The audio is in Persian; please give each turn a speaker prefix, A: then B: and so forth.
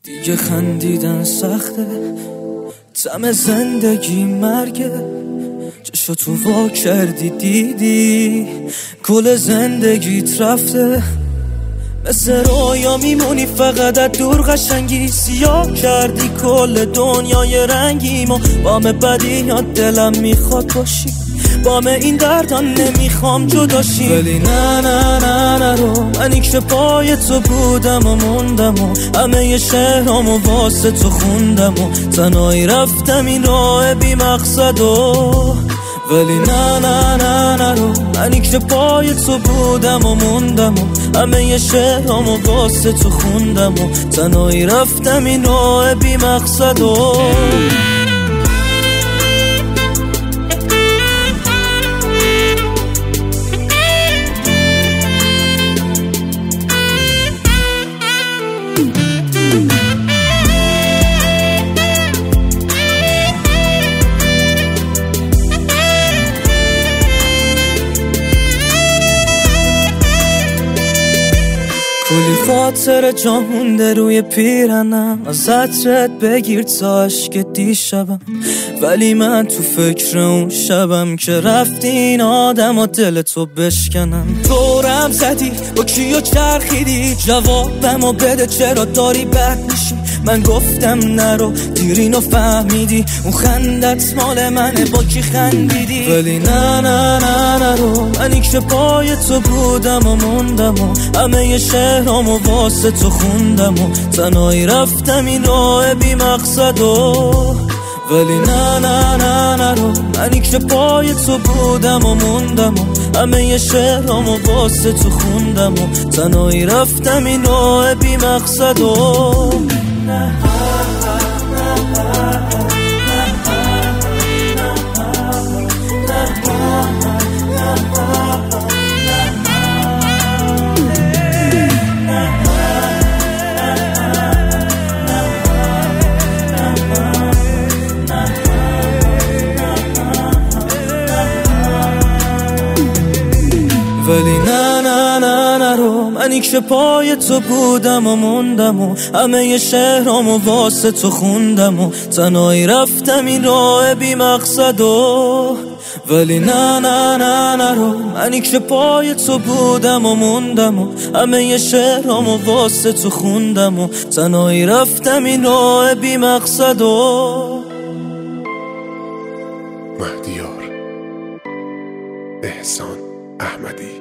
A: دیگه خندیدن سخته، طعم زندگی مرگه. چشو تو وا کردی دیدی کل زندگیت رفته. مثل رویا میمونی فقط از دور، قشنگی سیاه کردی کل دنیای رنگیمو. بام بدی یا دلم میخواد باشی، بام این دردان نمیخوام جداشی. ولی نه نه نه نرو، منی که پای تو بودم و موندم و همه شهرامو واسه تو خوندم و تنهایی رفتم این راه بی مقصد و ولی نه نه نه نرو، منی که پای تو بودم و موندم و همه شهرامو واسه تو خوندم و تنهایی رفتم این راه بی مقصد و کلی خاطر جا مونده روی پیرنم، از عطرت بگیر تا عشق دیشبم. ولی من تو فکر اون شبم که رفتی این آدم و دل تو بشکنم. دورم زدی با کیو چرخیدی، جوابمو بده چرا داری بد میشی. من گفتم نرو دیرینو فهمیدی، اون خندت مال منه با کی خندیدی. ولی نه نه نه نرو، منی که پای تو بودم و موندم و همه شهرامو واسه تو خوندم و تنهایی رفتم این راه بی مقصد و ولی نه نه نه نرو، منی که پای تو بودم و موندم و همه شهرامو واسه تو خوندم و تنهایی رفتم این راه بی مقصد و ولی نه نه نه نرو، منی که پای تو بودم و موندم و همه شهرامو واسه تو خوندم و تنهایی رفتم این راه بی مقصد و ولی نه نه نه نرو، منی که پای تو بودم و موندم و همه شهرامو واسه تو خوندم و تنهایی رفتم این راه بی مقصد و
B: مهدیار احسان احمدی.